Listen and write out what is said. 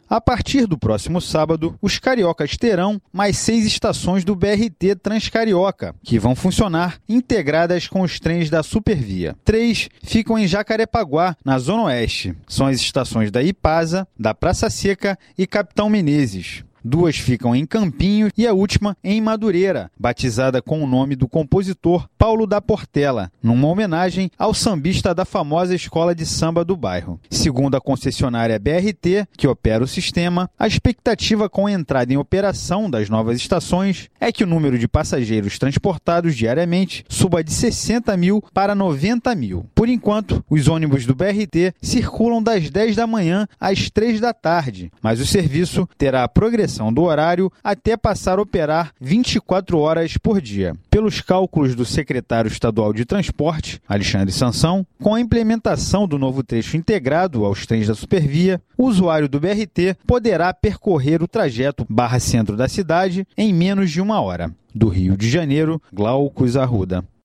A partir do próximo sábado, os cariocas terão mais 6 estações do BRT Transcarioca, que vão funcionar integradas com os trens da Supervia. 3 ficam em Jacarepaguá, na Zona Oeste. São as estações da Ipasa, da Praça Seca e Capitão Menezes. 2 ficam em Campinho e a última em Madureira, batizada com o nome do compositor Paulo da Portela, numa homenagem ao sambista da famosa escola de samba do bairro. Segundo a concessionária BRT, que opera o sistema, a expectativa com a entrada em operação das novas estações é que o número de passageiros transportados diariamente suba de 60 mil para 90 mil. Por enquanto, os ônibus do BRT circulam das 10 da manhã às 3 da tarde, mas o serviço terá a progressão do horário até passar a operar 24 horas por dia. Pelos cálculos do secretário estadual de Transporte, Alexandre Sansão, com a implementação do novo trecho integrado aos trens da Supervia, o usuário do BRT poderá percorrer o trajeto barra centro da cidade em menos de 1 hora. Do Rio de Janeiro, Glaucus Arruda.